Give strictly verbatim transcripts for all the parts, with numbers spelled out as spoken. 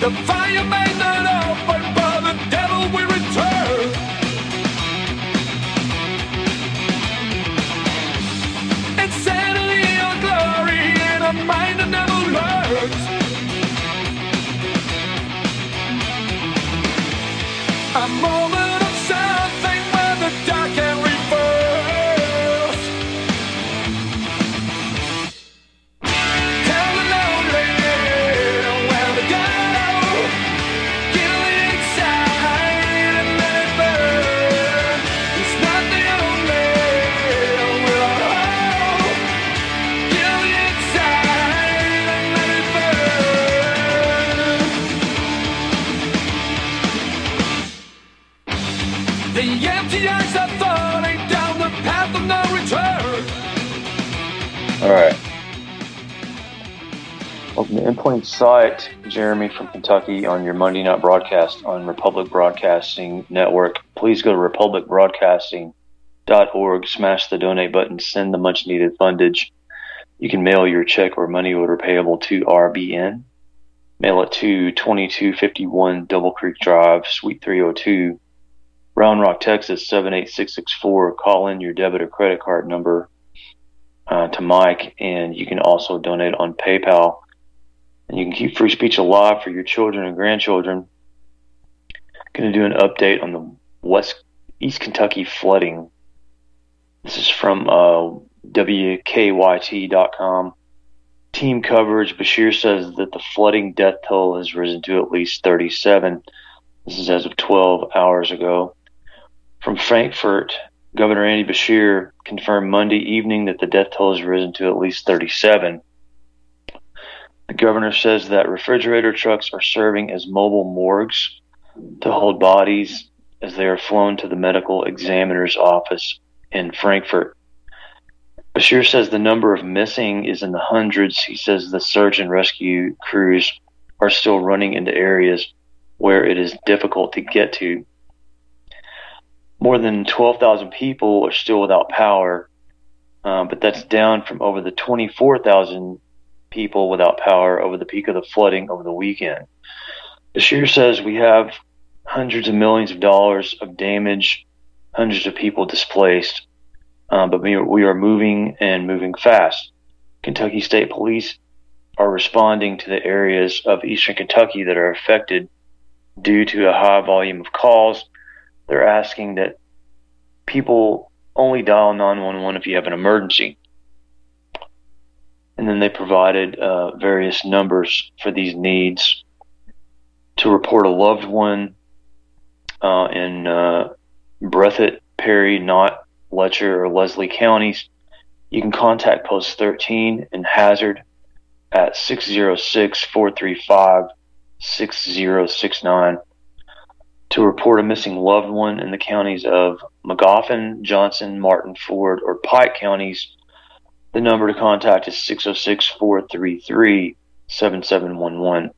The fire may not open, but the devil will return. Insanity or glory in a mind that never learns. A moment of something where the dark can reverse. Tell the lonely where to go. Kill the inside and let it burn. It's not the only will I hold. Kill the inside and let it burn. The empty eyes are falling down the path of no return. All right. Welcome to In Plain Sight, Jeremy from Kentucky on your Monday night broadcast on Republic Broadcasting Network. Please go to republic broadcasting dot org, smash the donate button, send the much needed fundage. You can mail your check or money order payable to R B N. Mail it to twenty-two fifty-one Double Creek Drive, Suite three oh two, Round Rock, Texas, seven eight six six four. Call in your debit or credit card number uh, to Mike, and you can also donate on PayPal. And you can keep free speech alive for your children and grandchildren. Going to do an update on the West East Kentucky flooding. This is from uh, W K Y T dot com. Team coverage. Bashir says that the flooding death toll has risen to at least thirty-seven. This is as of twelve hours ago. From Frankfurt, Governor Andy Bashir confirmed Monday evening that the death toll has risen to at least thirty-seven. The governor says that refrigerator trucks are serving as mobile morgues to hold bodies as they are flown to the medical examiner's office in Frankfurt. Bashir says the number of missing is in the hundreds. He says the search and rescue crews are still running into areas where it is difficult to get to. More than twelve thousand people are still without power, uh, but that's down from over the twenty-four thousand people without power over the peak of the flooding over the weekend. Bashir says we have hundreds of millions of dollars of damage, hundreds of people displaced, uh, but we are, we are moving and moving fast. Kentucky State Police are responding to the areas of eastern Kentucky that are affected due to a high volume of calls. They're asking that people only dial nine one one if you have an emergency. And then they provided uh, various numbers for these needs. To report a loved one uh, in uh, Breathitt, Perry, Knott, Letcher, or Leslie counties, you can contact Post thirteen in Hazard at six oh six, four three five, six oh six nine. To report a missing loved one in the counties of Magoffin, Johnson, Martin, Ford, or Pike counties, the number to contact is six oh six, four three three, seven seven one one.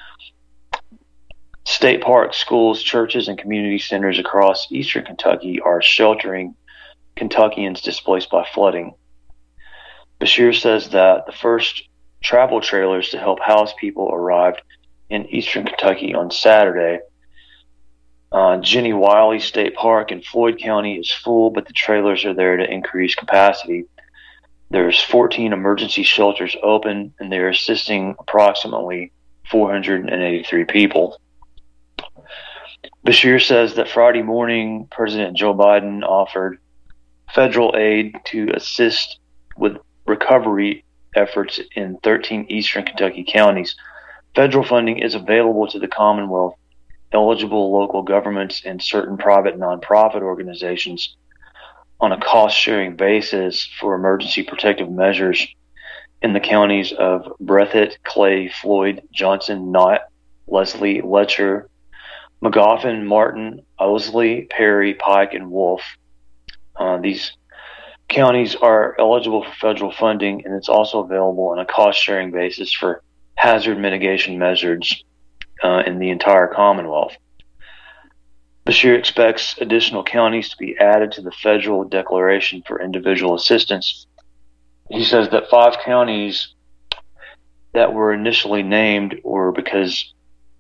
State parks, schools, churches, and community centers across eastern Kentucky are sheltering Kentuckians displaced by flooding. Bashir says that the first travel trailers to help house people arrived in eastern Kentucky on Saturday. Uh, Jenny Wiley State Park in Floyd County is full, but the trailers are there to increase capacity. There's fourteen emergency shelters open, and they're assisting approximately four hundred eighty-three people. Bashir says that Friday morning, President Joe Biden offered federal aid to assist with recovery efforts in thirteen eastern Kentucky counties. Federal funding is available to the Commonwealth, eligible local governments, and certain private nonprofit organizations on a cost-sharing basis for emergency protective measures in the counties of Breathitt, Clay, Floyd, Johnson, Knott, Leslie, Letcher, Magoffin, Martin, Owsley, Perry, Pike, and Wolf. Uh, these counties are eligible for federal funding, and it's also available on a cost-sharing basis for hazard mitigation measures uh, in the entire Commonwealth. Bashir expects additional counties to be added to the federal declaration for individual assistance. He says that five counties that were initially named were because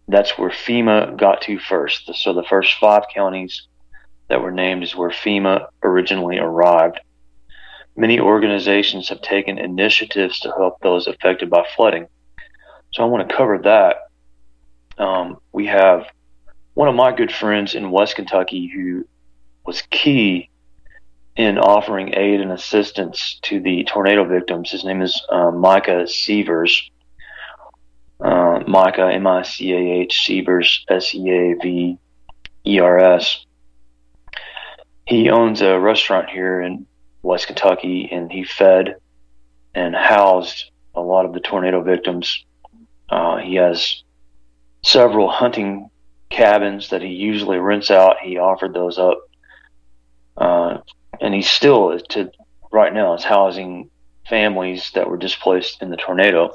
that's where FEMA got to first. So the first five counties that were named is where FEMA originally arrived. Many organizations have taken initiatives to help those affected by flooding. So I want to cover that. Um, we have one of my good friends in West Kentucky who was key in offering aid and assistance to the tornado victims. His name is uh, Micah Seavers. Uh, Micah, M I C A H, Seavers, S E A V E R S. He owns a restaurant here in West Kentucky, and he fed and housed a lot of the tornado victims. Uh, he has several hunting cabins that he usually rents out. He offered those up. Uh, and he still, to right now, is housing families that were displaced in the tornado.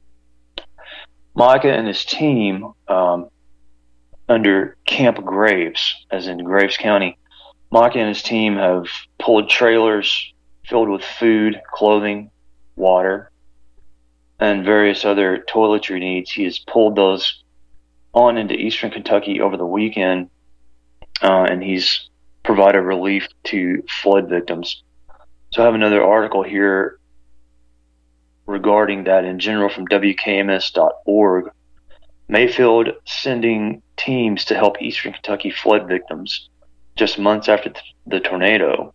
Micah and his team, um, under Camp Graves, as in Graves County, Micah and his team have pulled trailers filled with food, clothing, water, and various other toiletry needs. He has pulled those on into eastern Kentucky over the weekend, uh, and he's provided relief to flood victims. So I have another article here regarding that in general from W K M S dot org. Mayfield sending teams to help eastern Kentucky flood victims just months after the tornado.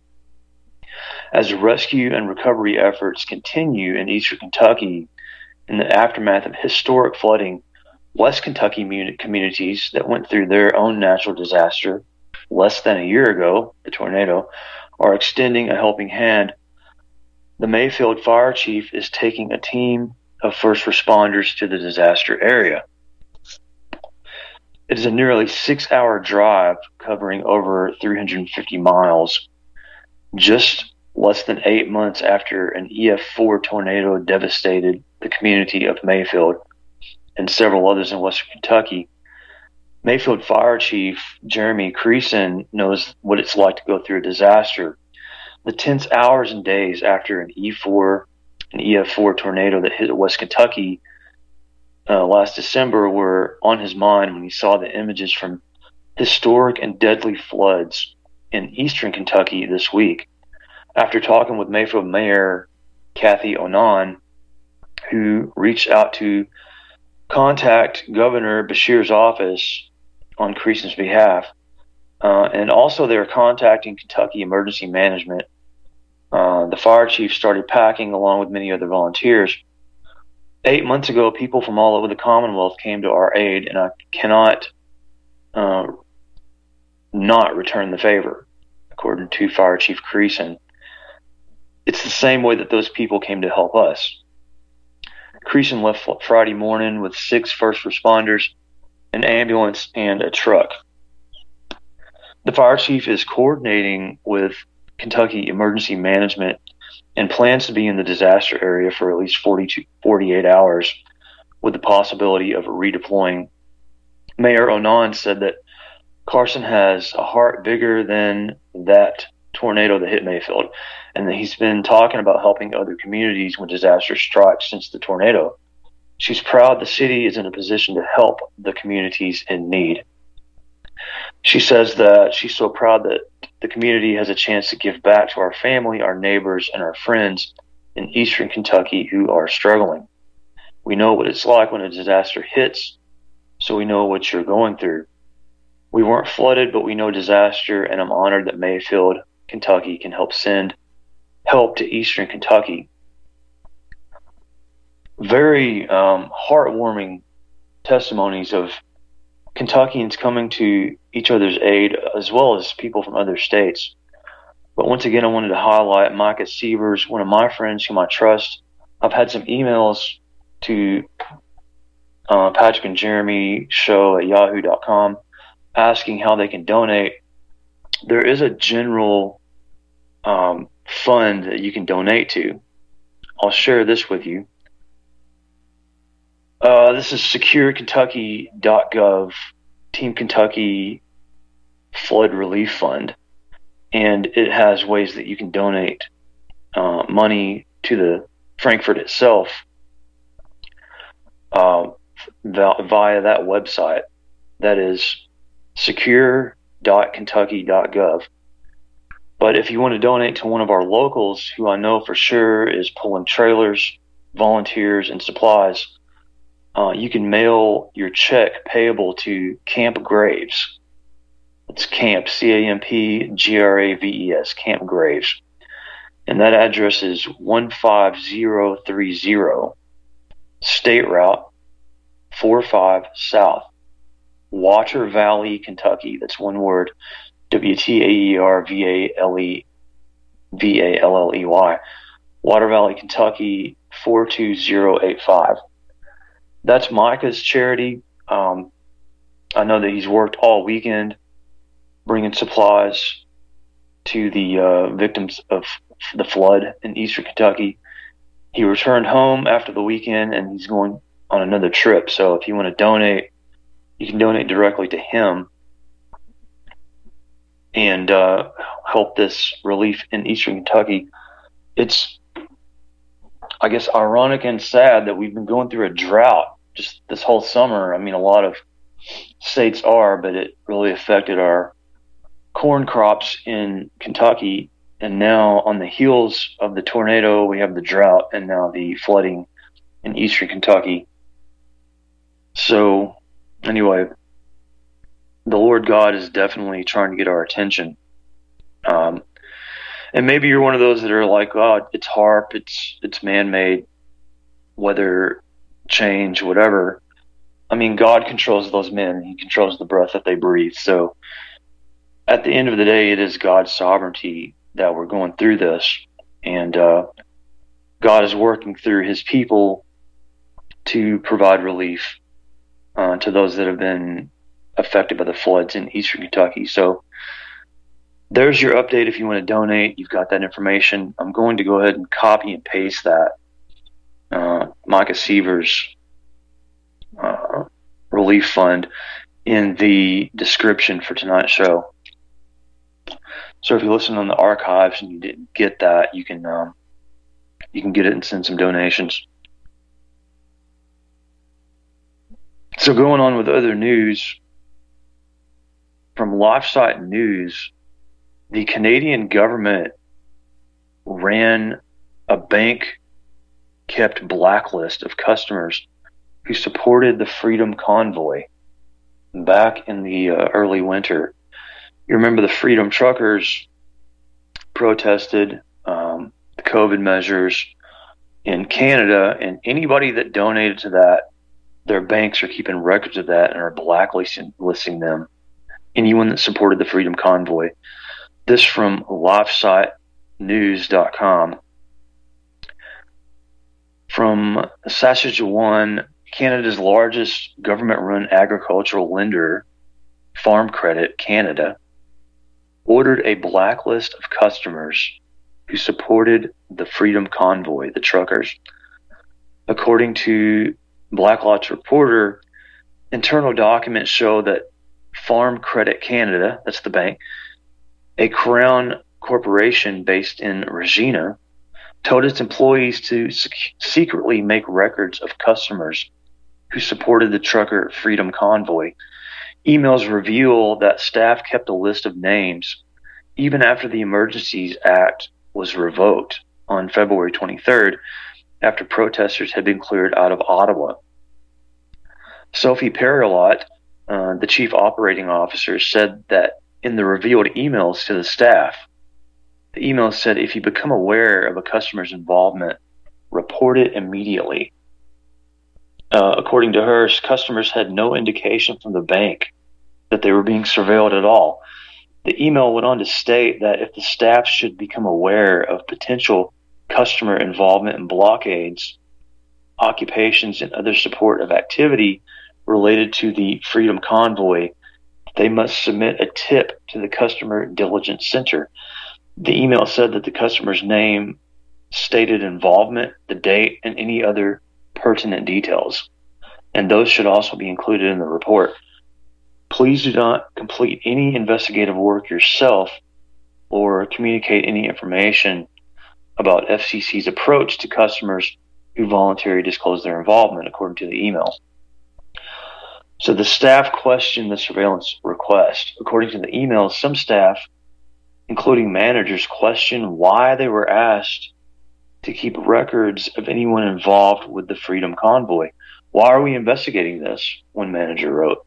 As rescue and recovery efforts continue in eastern Kentucky in the aftermath of historic flooding, West Kentucky communities that went through their own natural disaster less than a year ago, the tornado, are extending a helping hand. The Mayfield Fire Chief is taking a team of first responders to the disaster area. It is a nearly six-hour drive covering over three hundred fifty miles, just less than eight months after an E F four tornado devastated the community of Mayfield and several others in western Kentucky. Mayfield Fire Chief Jeremy Creason knows what it's like to go through a disaster. The tense hours and days after an E four, an E F four tornado that hit West Kentucky uh, last December were on his mind when he saw the images from historic and deadly floods in eastern Kentucky this week. After talking with Mayfield Mayor Kathy Onan, who reached out to contact Governor Beshear's office on Creason's behalf, uh, and also they were contacting Kentucky Emergency Management. Uh, the fire chief started packing along with many other volunteers. Eight months ago, people from all over the Commonwealth came to our aid, and I cannot uh, not return the favor, according to Fire Chief Creason. It's the same way that those people came to help us. Creason left Friday morning with six first responders, an ambulance, and a truck. The fire chief is coordinating with Kentucky Emergency Management and plans to be in the disaster area for at least forty to forty-eight hours with the possibility of redeploying. Mayor Onan said that Carson has a heart bigger than that tornado that hit Mayfield, and that he's been talking about helping other communities when disaster strikes since the tornado. She's proud the city is in a position to help the communities in need. She says that she's so proud that the community has a chance to give back to our family, our neighbors, and our friends in eastern Kentucky who are struggling. We know what it's like when a disaster hits, so we know what you're going through. We weren't flooded, but we know disaster, and I'm honored that Mayfield, Kentucky can help send help to eastern Kentucky. Very um, heartwarming testimonies of Kentuckians coming to each other's aid, as well as people from other states. But once again, I wanted to highlight Micah Seavers, one of my friends whom I trust. I've had some emails to uh, Patrick and Jeremy show at yahoo dot com asking how they can donate. There is a general um, fund that you can donate to. I'll share this with you. Uh, this is secure kentucky dot gov, Team Kentucky Flood Relief Fund, and it has ways that you can donate uh, money to the Frankfurt itself uh, via that website. That is secure dot kentucky dot gov. But if you want to donate to one of our locals, who I know for sure is pulling trailers, volunteers, and supplies, uh, you can mail your check payable to Camp Graves. It's Camp, C A M P G R A V E S, Camp Graves. And that address is one five zero three zero, State Route forty-five South, Water Valley, Kentucky. That's one word. W T A E R V A L E V A L L E Y, Water Valley, Kentucky four two zero eight five. That's Micah's charity. Um, I know that he's worked all weekend bringing supplies to the uh, victims of the flood in eastern Kentucky. He returned home after the weekend and he's going on another trip. So if you want to donate, you can donate directly to him and uh, help this relief in eastern Kentucky. It's, I guess, ironic and sad that we've been going through a drought just this whole summer. I mean, a lot of states are, but it really affected our corn crops in Kentucky. And now on the heels of the tornado, we have the drought and now the flooding in eastern Kentucky. So anyway, the Lord God is definitely trying to get our attention. Um, and maybe you're one of those that are like, oh, it's HAARP, it's it's man-made, weather change, whatever. I mean, God controls those men. He controls the breath that they breathe. So at the end of the day, it is God's sovereignty that we're going through this. And uh, God is working through his people to provide relief uh, to those that have been affected by the floods in eastern Kentucky. So there's your update. If you want to donate, you've got that information. I'm going to go ahead and copy and paste that uh, Micah Seavers uh, relief fund in the description for tonight's show. So if you listen on the archives and you didn't get that, you can um, you can get it and send some donations. So going on with other news, from LifeSite News, the Canadian government ran a bank-kept blacklist of customers who supported the Freedom Convoy back in the uh, early winter. You remember the Freedom Truckers protested um, the COVID measures in Canada, and anybody that donated to that, their banks are keeping records of that and are blacklisting listing them. Anyone that supported the Freedom Convoy. This from lifesite news dot com. From Saskatchewan, Canada's largest government-run agricultural lender, Farm Credit Canada, ordered a blacklist of customers who supported the Freedom Convoy, the truckers. According to Blacklock's reporter, internal documents show that Farm Credit Canada, that's the bank, a Crown corporation based in Regina, told its employees to sec- secretly make records of customers who supported the trucker Freedom Convoy. Emails reveal that staff kept a list of names even after the Emergencies Act was revoked on February twenty-third, after protesters had been cleared out of Ottawa. Sophie Perilot, uh, the chief operating officer, said that in the revealed emails to the staff, the email said, if you become aware of a customer's involvement, report it immediately. Uh, according to her, customers had no indication from the bank that they were being surveilled at all. The email went on to state that if the staff should become aware of potential customer involvement in blockades, occupations, and other supportive activity related to the Freedom Convoy, they must submit a tip to the Customer Diligence Center. The email said that the customer's name, stated involvement, the date, and any other pertinent details, and those should also be included in the report. Please do not complete any investigative work yourself or communicate any information about F C C's approach to customers who voluntarily disclose their involvement, according to the email. So the staff questioned the surveillance request. According to the emails, some staff, including managers, questioned why they were asked to keep records of anyone involved with the Freedom Convoy. Why are we investigating this? One manager wrote.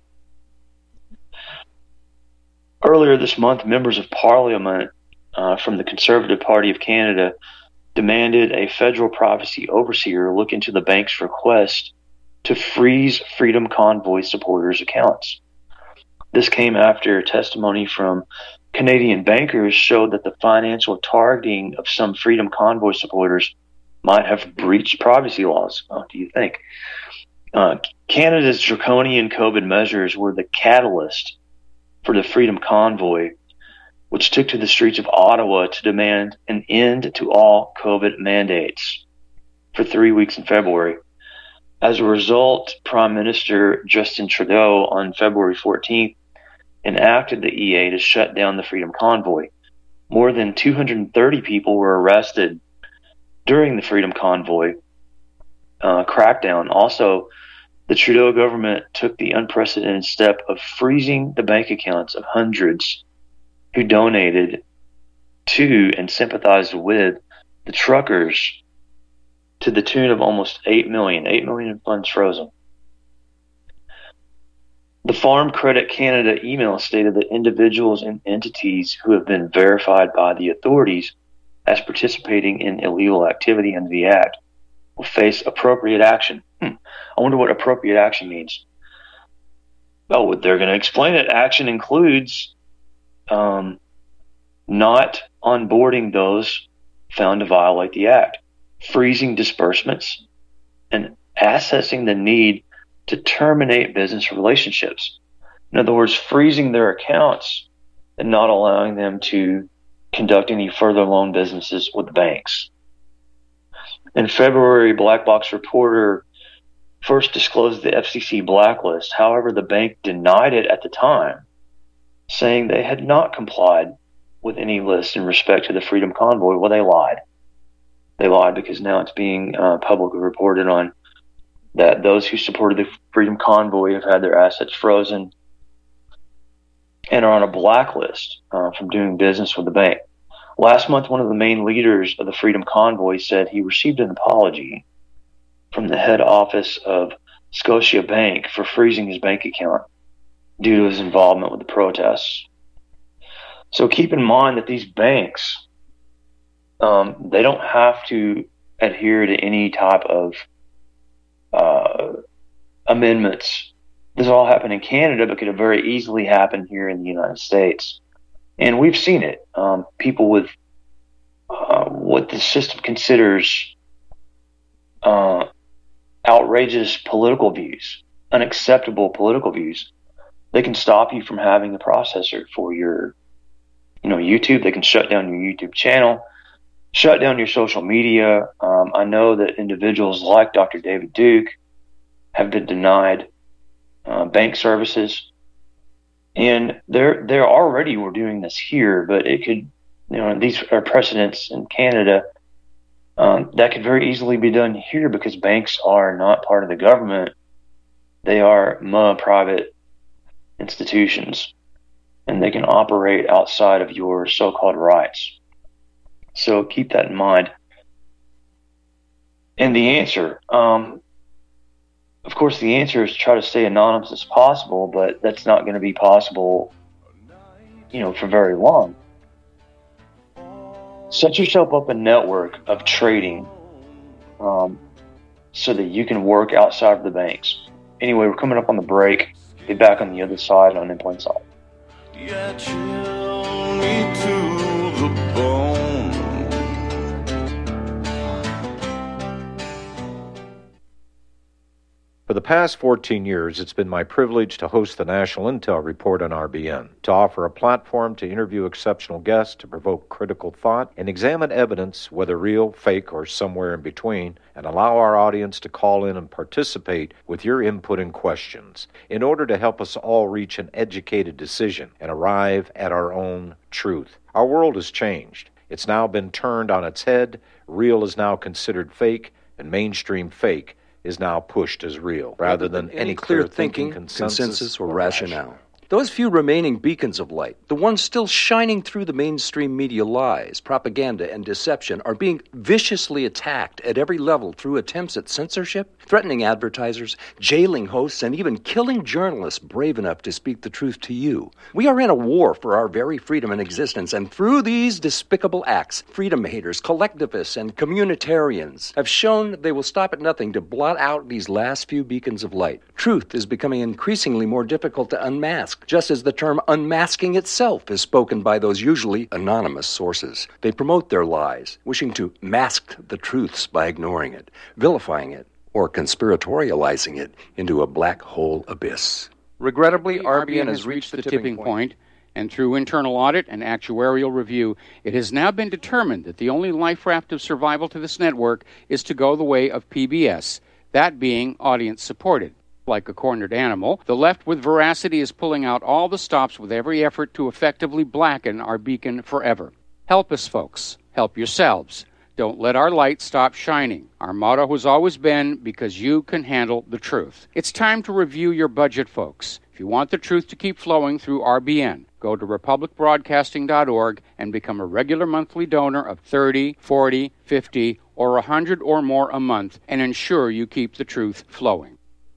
Earlier this month, members of Parliament uh, from the Conservative Party of Canada demanded a federal privacy overseer look into the bank's request to freeze Freedom Convoy supporters' accounts. This came after testimony from Canadian bankers showed that the financial targeting of some Freedom Convoy supporters might have breached privacy laws. What do you think? Uh, Canada's draconian COVID measures were the catalyst for the Freedom Convoy, which took to the streets of Ottawa to demand an end to all COVID mandates for three weeks in February. As a result, Prime Minister Justin Trudeau on February fourteenth enacted the E A to shut down the Freedom Convoy. More than two hundred thirty people were arrested during the Freedom Convoy uh, crackdown. Also, the Trudeau government took the unprecedented step of freezing the bank accounts of hundreds who donated to and sympathized with the truckers to the tune of almost eight million dollars. eight million dollars in funds frozen. The Farm Credit Canada email stated that individuals and entities who have been verified by the authorities as participating in illegal activity under the Act will face appropriate action. Hmm. I wonder what appropriate action means. Oh, they're going to explain it. Action includes um, not onboarding those found to violate the Act, freezing disbursements, and assessing the need to terminate business relationships. In other words, freezing their accounts and not allowing them to conduct any further loan businesses with banks. In February, Black Box Reporter first disclosed the F C C blacklist. However, the bank denied it at the time, saying they had not complied with any list in respect to the Freedom Convoy. Well, they lied. They lied because now it's being uh, publicly reported on that those who supported the Freedom Convoy have had their assets frozen and are on a blacklist uh, from doing business with the bank. Last month, one of the main leaders of the Freedom Convoy said he received an apology from the head office of Scotia Bank for freezing his bank account due to his involvement with the protests. So keep in mind that these banks, um, they don't have to adhere to any type of uh, amendments. This all happened in Canada, but could have very easily happened here in the United States. And we've seen it. Um, people with uh, what the system considers uh, outrageous political views, unacceptable political views, they can stop you from having a processor for your, you know, YouTube. They can shut down your YouTube channel, shut down your social media. Um, I know that individuals like Doctor David Duke have been denied uh, bank services. And they're, they're already were doing this here, but it could, you know, these are precedents in Canada. Um, that could very easily be done here because banks are not part of the government. They are M A private institutions, and they can operate outside of your so-called rights. So keep that in mind. And the answer, um, of course, the answer is to try to stay anonymous as possible, but that's not going to be possible, you know, for very long. Set yourself up a network of trading um, so that you can work outside of the banks. Anyway, we're coming up on the break. Be back on the other side on In Plain Sight. Yeah, chill me to the bone. For the past fourteen years, it's been my privilege to host the National Intel Report on R B N, to offer a platform to interview exceptional guests, to provoke critical thought, and examine evidence, whether real, fake, or somewhere in between, and allow our audience to call in and participate with your input and questions in order to help us all reach an educated decision and arrive at our own truth. Our world has changed. It's now been turned on its head. Real is now considered fake, and mainstream fake is now pushed as real, rather than any, any clear thinking, consensus, consensus or, or rationale. rationale. Those few remaining beacons of light, the ones still shining through the mainstream media lies, propaganda, and deception, are being viciously attacked at every level through attempts at censorship, threatening advertisers, jailing hosts, and even killing journalists brave enough to speak the truth to you. We are in a war for our very freedom and existence, and through these despicable acts, freedom haters, collectivists, and communitarians have shown they will stop at nothing to blot out these last few beacons of light. Truth is becoming increasingly more difficult to unmask, just as the term unmasking itself is spoken by those usually anonymous sources. They promote their lies, wishing to mask the truths by ignoring it, vilifying it, or conspiratorializing it into a black hole abyss. Regrettably, R B N has reached the tipping point, and through internal audit and actuarial review, it has now been determined that the only life raft of survival to this network is to go the way of P B S, that being audience-supported. Like a cornered animal, the left with veracity is pulling out all the stops with every effort to effectively blacken our beacon forever. Help us, folks. Help yourselves. Don't let our light stop shining. Our motto has always been, because you can handle the truth. It's time to review your budget, folks. If you want the truth to keep flowing through R B N, go to republic broadcasting dot org and become a regular monthly donor of thirty, forty, fifty, or one hundred or more a month and ensure you keep the truth flowing.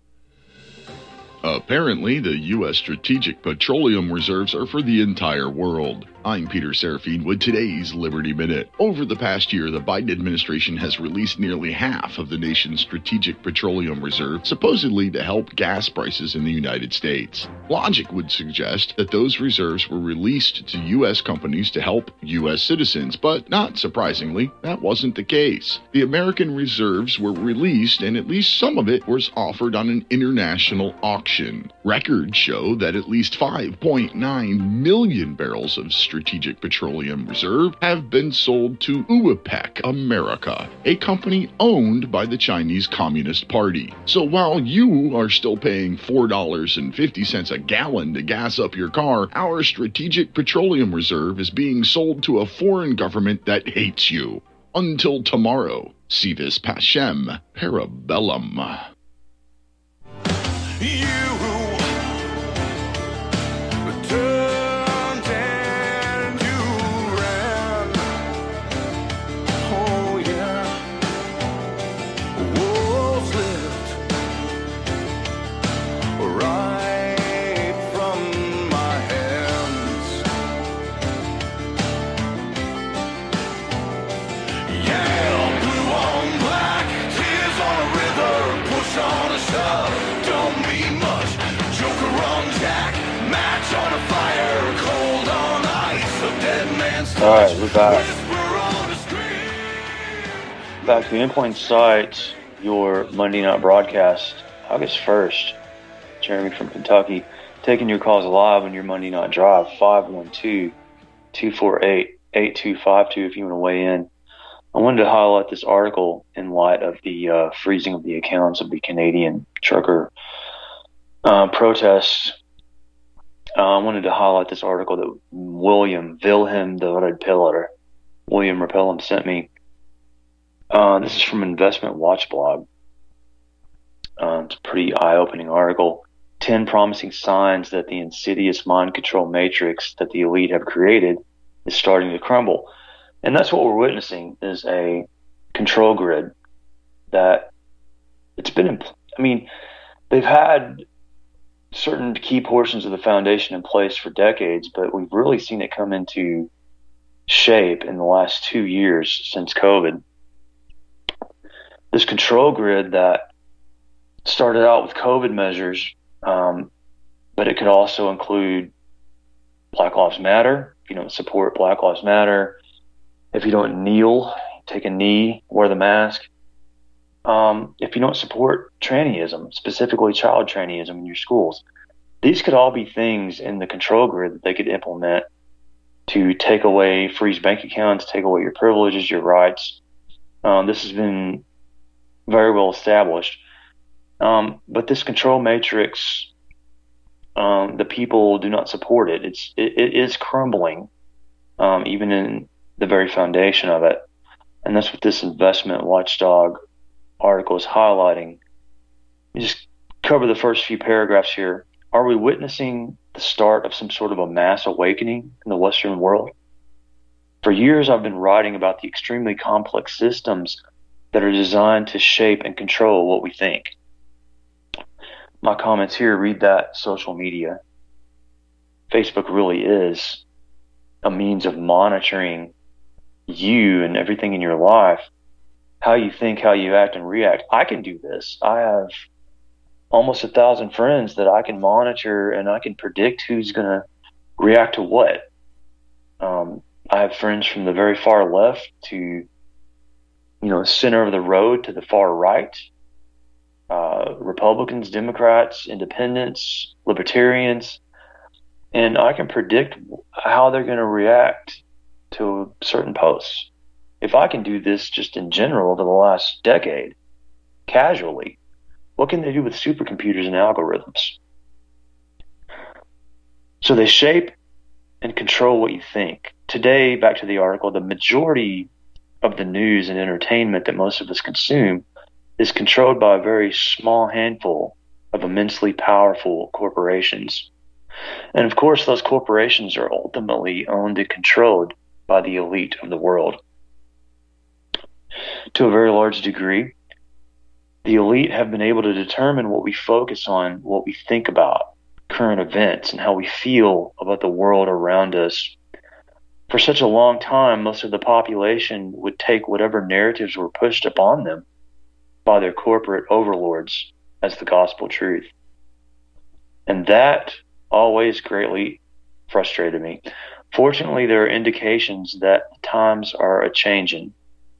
Apparently, the U S strategic petroleum reserves are for the entire world. I'm Peter Serafine with today's Liberty Minute. Over the past year, the Biden administration has released nearly half of the nation's strategic petroleum reserve, supposedly to help gas prices in the United States. Logic would suggest that those reserves were released to U S companies to help U S citizens, but not surprisingly, that wasn't the case. The American reserves were released, and at least some of it was offered on an international auction. Records show that at least five point nine million barrels of strategic petroleum reserve have been sold to UAPEC America, a company owned by the Chinese Communist Party. So while you are still paying four dollars and fifty cents a gallon to gas up your car, our strategic petroleum reserve is being sold to a foreign government that hates you. Until tomorrow, si vis pacem, parabellum. You turned and you ran. Oh yeah. Wolves slipped right from my hands. Yeah, blue on black, tears on a river, push on a shove. Don't mean much. Joker on Jack, match on a fire, cold on ice, a dead man's touch. All right, we're back. Whisper on a screen. Back to Endpoint Sight, your Monday night broadcast, August first. Jeremy from Kentucky, taking your calls live on your Monday night drive, five one two, two four eight, eight two five two if you want to weigh in. I wanted to highlight this article in light of the uh, freezing of the accounts of the Canadian trucker uh, protests. Uh, I wanted to highlight this article that William Wilhelm the Red Pillar, William Repellum sent me. Uh, this is from Investment Watch blog. Uh, it's a pretty eye-opening article. Ten promising signs that the insidious mind control matrix that the elite have created is starting to crumble. And that's what we're witnessing, is a control grid that it's been, in, I mean, they've had certain key portions of the foundation in place for decades, but we've really seen it come into shape in the last two years since COVID. This control grid that started out with COVID measures, um, but it could also include Black Lives Matter. If you don't support Black Lives Matter, if you don't kneel, take a knee, wear the mask. Um, if you don't support trannyism, specifically child trannyism in your schools, these could all be things in the control grid that they could implement to take away, freeze bank accounts, take away your privileges, your rights. Um, this has been very well established. Um, but this control matrix, um, the people do not support it. It's, it, it is crumbling, um, even in the very foundation of it. And that's what this investment watchdog article is highlighting. just cover the first few paragraphs here. Are we witnessing the start of some sort of a mass awakening in the Western world? For years, I've been writing about the extremely complex systems that are designed to shape and control what we think. My comments here, read that social media. Facebook really is a means of monitoring you and everything in your life, how you think, how you act and react. I can do this. I have almost a thousand friends that I can monitor, and I can predict who's going to react to what. Um, I have friends from the very far left to, you know, center of the road to the far right. Uh, Republicans, Democrats, Independents, Libertarians, and I can predict how they're going to react to certain posts. If I can do this just in general over the last decade, casually, what can they do with supercomputers and algorithms? So they shape and control what you think. Today, back to the article, the majority of the news and entertainment that most of us consume is controlled by a very small handful of immensely powerful corporations. And of course, those corporations are ultimately owned and controlled by the elite of the world. To a very large degree, the elite have been able to determine what we focus on, what we think about, current events, and how we feel about the world around us. For such a long time, most of the population would take whatever narratives were pushed upon them by their corporate overlords as the gospel truth. And that always greatly frustrated me. Fortunately, there are indications that times are a-changing.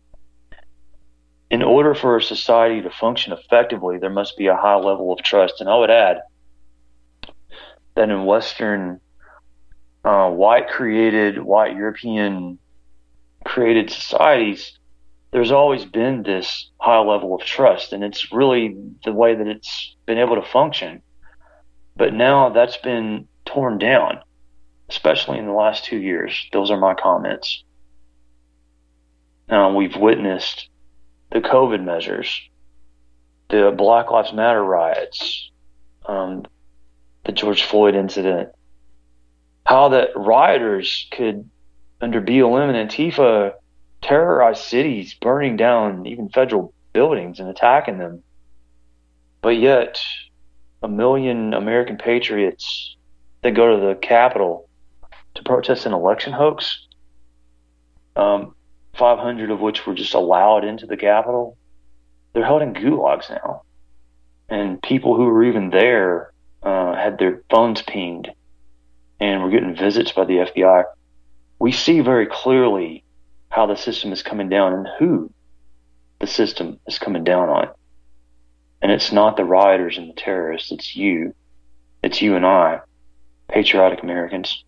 In order for a society to function effectively, there must be a high level of trust. And I would add that in Western, uh, white-created, white European-created societies, there's always been this high level of trust, and it's really the way that it's been able to function. But now that's been torn down, especially in the last two years. Those are my comments. Now, we've witnessed the COVID measures, the Black Lives Matter riots, um, the George Floyd incident, how that rioters could, under B L M and Antifa, terrorize cities, burning down even federal buildings and attacking them. But yet, a million American patriots that go to the Capitol to protest an election hoax, um, five hundred of which were just allowed into the Capitol, they're held in gulags now. And people who were even there uh, had their phones pinged and were getting visits by the F B I. We see very clearly how the system is coming down and who the system is coming down on. And it's not the rioters and the terrorists, it's you. It's you and I, patriotic Americans.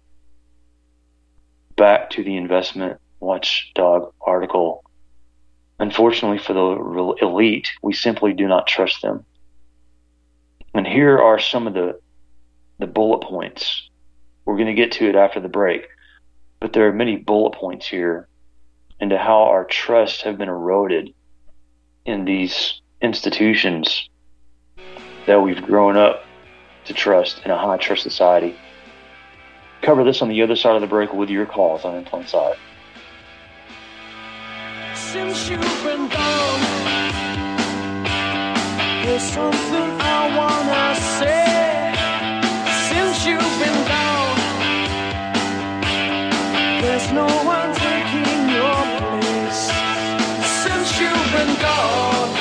Back to the investment watchdog article. Unfortunately for the elite, we simply do not trust them. And here are some of the, the bullet points. We're going to get to it after the break. But there are many bullet points here into how our trusts have been eroded in these institutions that we've grown up to trust in a high trust society. Cover this on the other side of the break with your calls on In Plain Sight. Since you've been gone, there's something I wanna say. Since you've been gone, there's no one taking your place. Since you've been gone.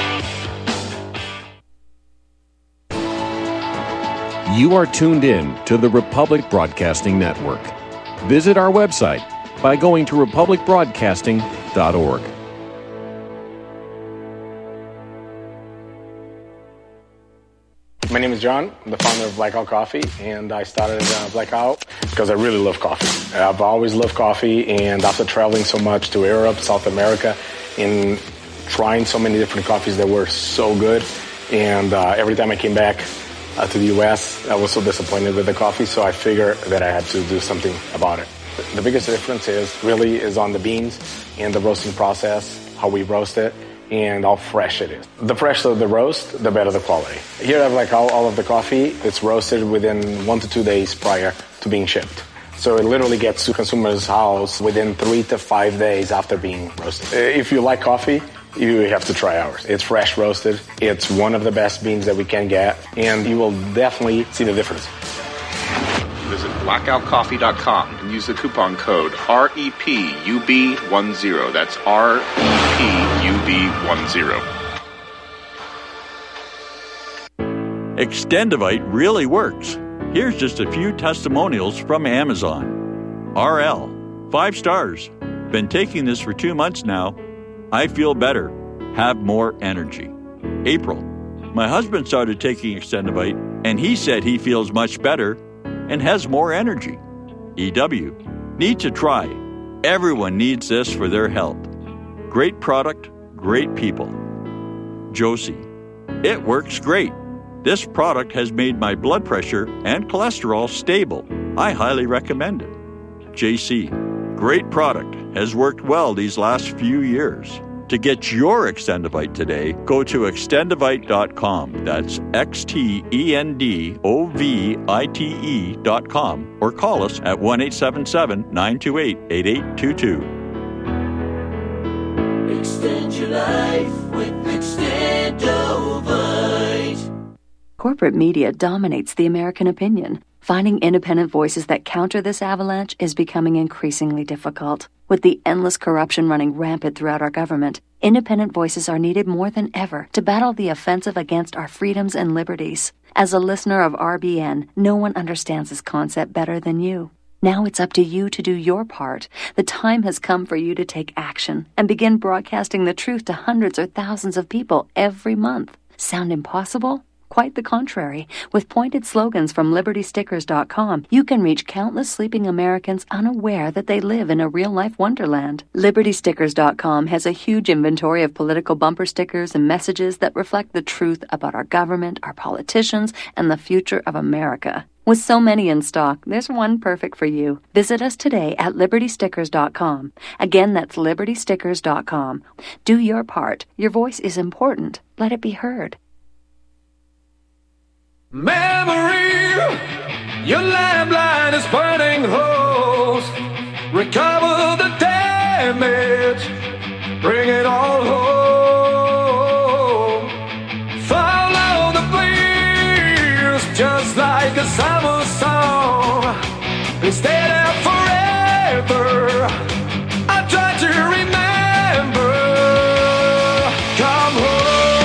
You are tuned in to the Republic Broadcasting Network. Visit our website by going to republic broadcasting dot org. My name is John. I'm the founder of Blackout Coffee, and I started uh, Blackout because I really love coffee. I've always loved coffee, and after traveling so much to Europe, South America, and trying so many different coffees that were so good, and uh, every time I came back uh, to the U S, I was so disappointed with the coffee, so I figured that I had to do something about it. The biggest difference is really is on the beans and the roasting process, how we roast it, and how fresh it is. The fresher the roast, the better the quality. Here I have like all, all of the coffee. It's roasted within one to two days prior to being shipped. So it literally gets to consumers' house within three to five days after being roasted. If you like coffee, you have to try ours. It's fresh roasted. It's one of the best beans that we can get, and you will definitely see the difference. Visit blackout coffee dot com and use the coupon code R E P U B ten. That's R E P U B ten. Extendivite really works. Here's just a few testimonials from Amazon. R L, five stars. Been taking this for two months now. I feel better, have more energy. April, my husband started taking Extendivite, and he said he feels much better and has more energy. E W, need to try. Everyone needs this for their health. Great product, great people. Josie, it works great. This product has made my blood pressure and cholesterol stable. I highly recommend it. J C, great product, has worked well these last few years. To get your Extendivite today, go to extendivite dot com. That's X T E N D O V I T E dot com, or call us at one eight seven seven, nine two eight, eight eight two two. Extend your life with Extendovite. Corporate media dominates the American opinion. Finding independent voices that counter this avalanche is becoming increasingly difficult. With the endless corruption running rampant throughout our government, independent voices are needed more than ever to battle the offensive against our freedoms and liberties. As a listener of R B N, no one understands this concept better than you. Now it's up to you to do your part. The time has come for you to take action and begin broadcasting the truth to hundreds or thousands of people every month. Sound impossible? Quite the contrary. With pointed slogans from liberty stickers dot com, you can reach countless sleeping Americans unaware that they live in a real-life wonderland. liberty stickers dot com has a huge inventory of political bumper stickers and messages that reflect the truth about our government, our politicians, and the future of America. With so many in stock, there's one perfect for you. Visit us today at liberty stickers dot com. Again, that's liberty stickers dot com. Do your part. Your voice is important. Let it be heard. Memory, your landline is burning holes. Recover the damage, bring it all home. Follow the flames, just like a summer song. And stay there forever. I try to remember. Come home.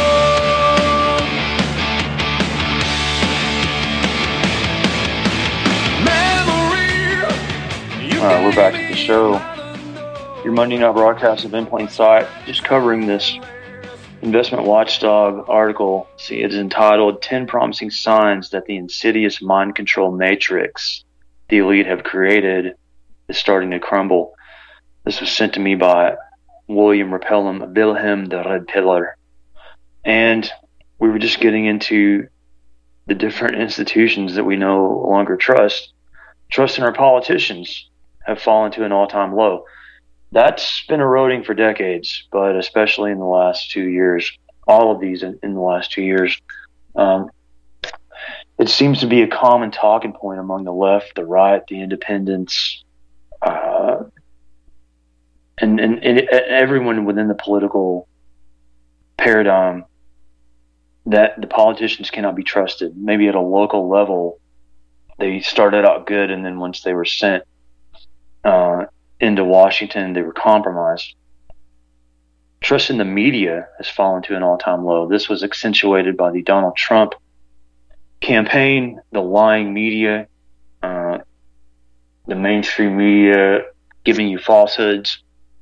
All right, we're back at the show. Your Monday night broadcast of In Plain Sight, just covering this Investment Watchdog article. See, it is entitled ten Promising Signs That the Insidious Mind Control Matrix the Elite Have Created is Starting to Crumble. This was sent to me by William Repellum, Wilhelm the Red Pillar. And we were just getting into the different institutions that we no longer trust. Trust in our politicians have fallen to an all-time low. That's been eroding for decades, but especially in the last two years, all of these in, in the last two years, um, it seems to be a common talking point among the left, the right, the independents, uh, and, and, and everyone within the political paradigm, that the politicians cannot be trusted. Maybe at a local level, they started out good, and then once they were sent uh, into Washington, they were compromised. Trust in the media has fallen to an all-time low. This was accentuated by the Donald Trump campaign, the lying media, uh, the mainstream media giving you falsehoods.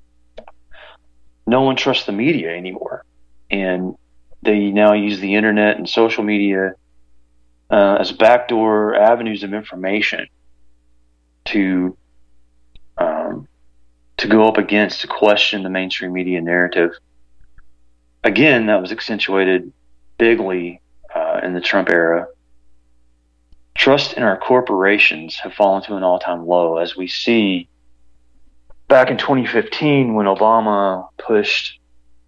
No one trusts the media anymore, and they now use the internet and social media uh, as backdoor avenues of information to um, to go up against, to question the mainstream media narrative. Again, that was accentuated bigly uh, in the Trump era. Trust in our corporations have fallen to an all-time low, as we see back in twenty fifteen when Obama pushed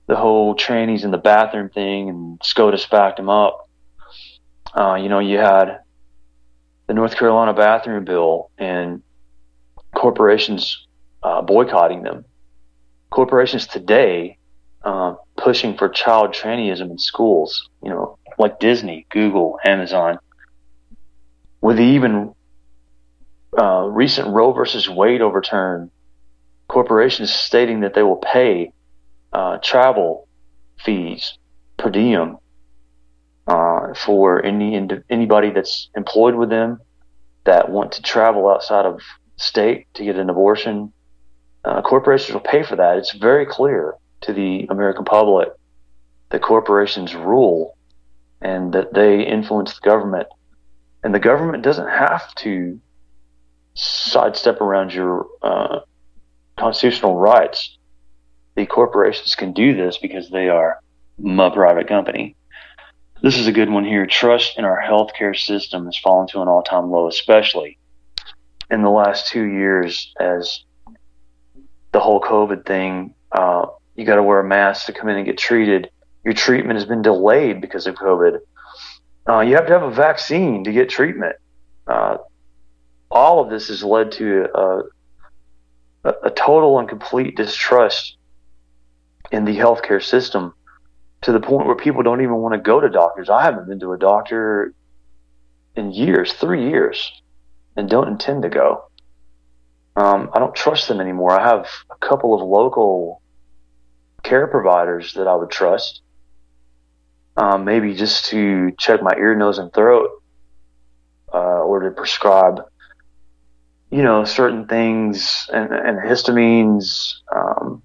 the whole trannies in the bathroom thing, and SCOTUS backed them up. Uh, you know, you had the North Carolina bathroom bill and corporations uh, boycotting them. Corporations today uh, pushing for child trannyism in schools, you know, like Disney, Google, Amazon. With the even uh, recent Roe versus Wade overturn, corporations stating that they will pay uh, travel fees per diem uh, for any anybody that's employed with them that want to travel outside of state to get an abortion. Uh, corporations will pay for that. It's very clear to the American public that corporations rule and that they influence the government. And the government doesn't have to sidestep around your uh, constitutional rights. The corporations can do this because they are a private company. This is a good one here. Trust in our healthcare system has fallen to an all-time low, especially in the last two years as the whole COVID thing. Uh, you got to wear a mask to come in and get treated. Your treatment has been delayed because of COVID. Uh, you have to have a vaccine to get treatment. Uh, all of this has led to a, a, a total and complete distrust in the healthcare system, to the point where people don't even want to go to doctors. I haven't been to a doctor in years, three years, and don't intend to go. Um, I don't trust them anymore. I have a couple of local care providers that I would trust, um, maybe just to check my ear, nose, and throat, uh, or to prescribe, you know, certain things and, and histamines, um,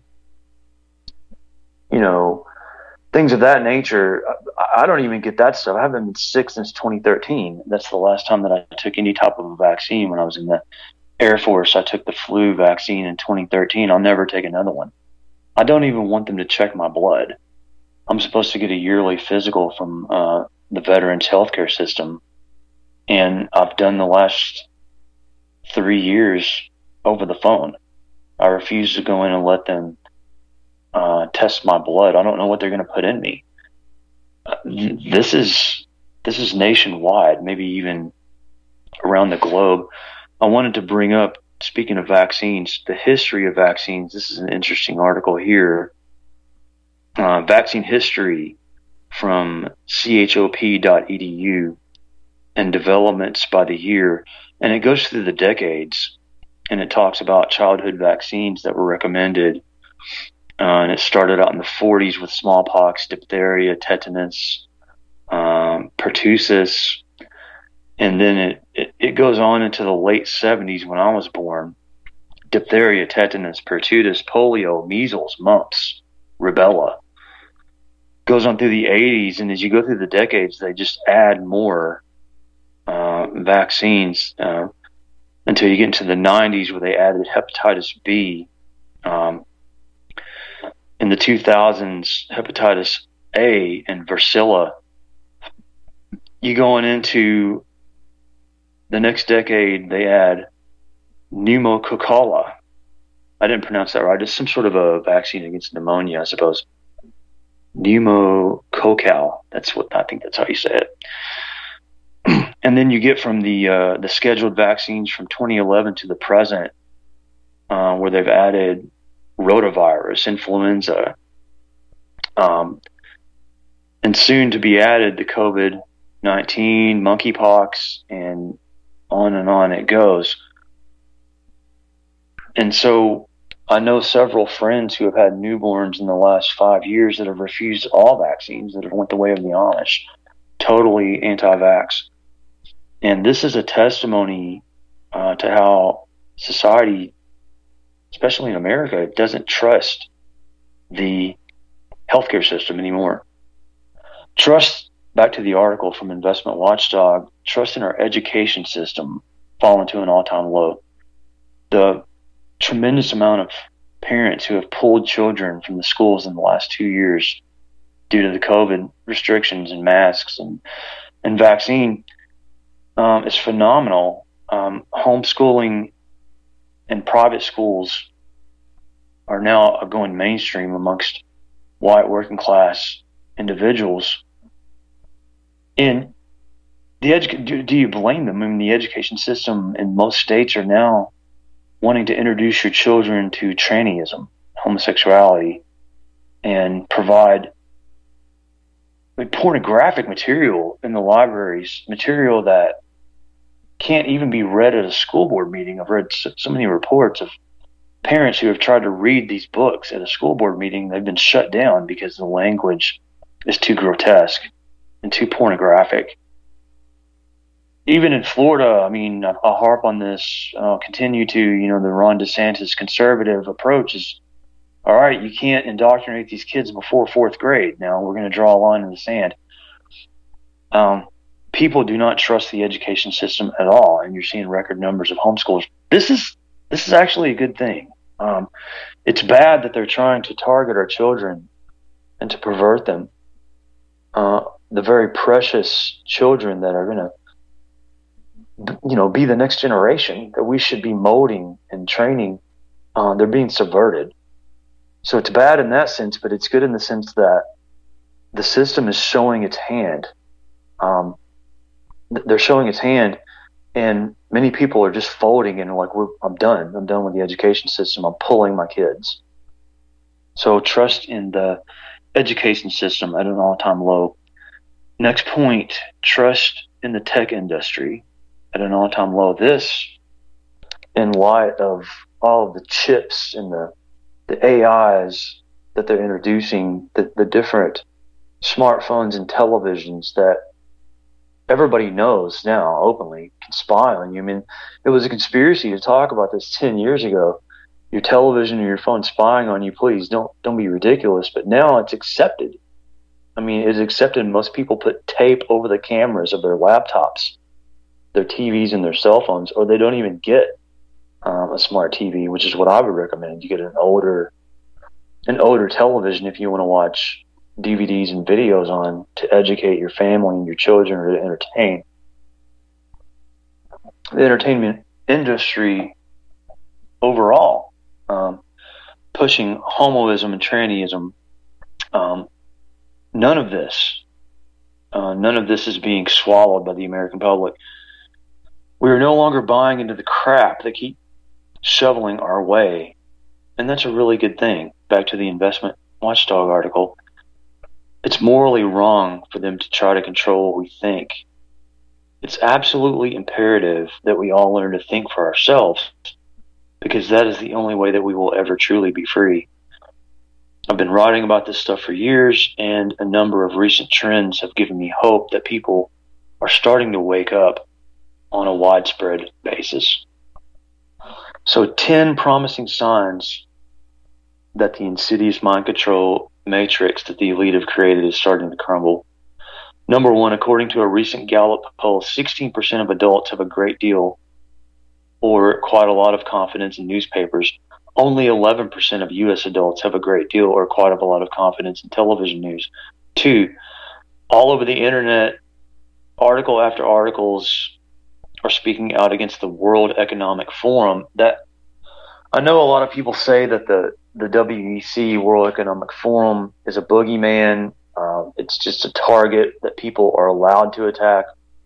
you know, things of that nature. I, I don't even get that stuff. I haven't been sick since twenty thirteen. That's the last time that I took any type of a vaccine. When I was in the Air Force, I took the flu vaccine in twenty thirteen. I'll never take another one. I don't even want them to check my blood. I'm supposed to get a yearly physical from uh, the Veterans Healthcare System, and I've done the last three years over the phone. I refuse to go in and let them uh, test my blood. I don't know what they're going to put in me. Uh, this is this is nationwide, maybe even around the globe. I wanted to bring up, speaking of vaccines, the history of vaccines. This is an interesting article here. Uh, vaccine history from chop dot e d u and developments by the year. And it goes through the decades, and it talks about childhood vaccines that were recommended. Uh, and it started out in the forties with smallpox, diphtheria, tetanus, um, pertussis. And then it, it, it goes on into the late seventies when I was born. Diphtheria, tetanus, pertussis, polio, measles, mumps, rubella. Goes on through the eighties, and as you go through the decades, they just add more uh, vaccines uh, until you get into the nineties, where they added hepatitis B. Um, in the two thousands, hepatitis A and varicella. You going into the next decade, they add pneumococcal. I didn't pronounce that right. It's some sort of a vaccine against pneumonia, I suppose. Pneumococcal. That's what I think. That's how you say it. And then you get from the uh, the scheduled vaccines from twenty eleven to the present, uh, where they've added rotavirus, influenza, um, and soon to be added the COVID nineteen, monkeypox, and on and on it goes. And so I know several friends who have had newborns in the last five years that have refused all vaccines, that have went the way of the Amish, totally anti-vax. And this is a testimony uh, to how society, especially in America, doesn't trust the healthcare system anymore. Trust, back to the article from Investment Watchdog, trust in our education system fallen to an all-time low. The tremendous amount of parents who have pulled children from the schools in the last two years due to the COVID restrictions and masks and, and vaccine um, is phenomenal. Um, homeschooling and private schools are now going mainstream amongst white working class individuals. And the edu- do, do you blame them? I mean, the education system in most states are now wanting to introduce your children to trannyism, homosexuality, and provide like pornographic material in the libraries, material that can't even be read at a school board meeting. I've read so, so many reports of parents who have tried to read these books at a school board meeting. They've been shut down because the language is too grotesque and too pornographic. Even in Florida, I mean, I'll harp on this, I'll continue to, you know, the Ron DeSantis conservative approach is, all right, you can't indoctrinate these kids before fourth grade. Now we're going to draw a line in the sand. Um, people do not trust the education system at all, and you're seeing record numbers of homeschoolers. This is this is actually a good thing. Um, it's bad that they're trying to target our children and to pervert them. Uh, the very precious children that are going to, you know, be the next generation that we should be molding and training, uh, they're being subverted. So it's bad in that sense, but it's good in the sense that the system is showing its hand. Um, they're showing its hand, and many people are just folding and like, We're, I'm done. I'm done with the education system. I'm pulling my kids. So trust in the education system at an all-time low. Next point, trust in the tech industry at an all-time low. This, in light of all of the chips and the, the A Is that they're introducing, the, the different smartphones and televisions that everybody knows now openly can spy on you. I mean, it was a conspiracy to talk about this ten years ago. Your television or your phone spying on you, please don't don't be ridiculous. But now it's accepted. I mean, it's accepted. Most people put tape over the cameras of their laptops, their T Vs, and their cell phones, or they don't even get um, a smart T V, which is what I would recommend. You get an older, an older television if you want to watch D V Ds and videos on to educate your family and your children, or to entertain. The entertainment industry overall, um, pushing homoism and trannyism, um, none of this, uh, none of this is being swallowed by the American public. We are no longer buying into the crap they keep shoveling our way, and that's a really good thing. Back to the investment watchdog article. It's morally wrong for them to try to control what we think. It's absolutely imperative that we all learn to think for ourselves, because that is the only way that we will ever truly be free. I've been writing about this stuff for years, and a number of recent trends have given me hope that people are starting to wake up on a widespread basis. So ten promising signs that the insidious mind control matrix that the elite have created is starting to crumble. Number one, according to a recent Gallup poll, sixteen percent of adults have a great deal or quite a lot of confidence in newspapers. Only eleven percent of U S adults have a great deal or quite a lot of confidence in television news. Two, all over the internet, article after articles are speaking out against the World Economic Forum. That I know a lot of people say that the, the W E C, World Economic Forum, is a boogeyman. Um, it's just a target that people are allowed to attack.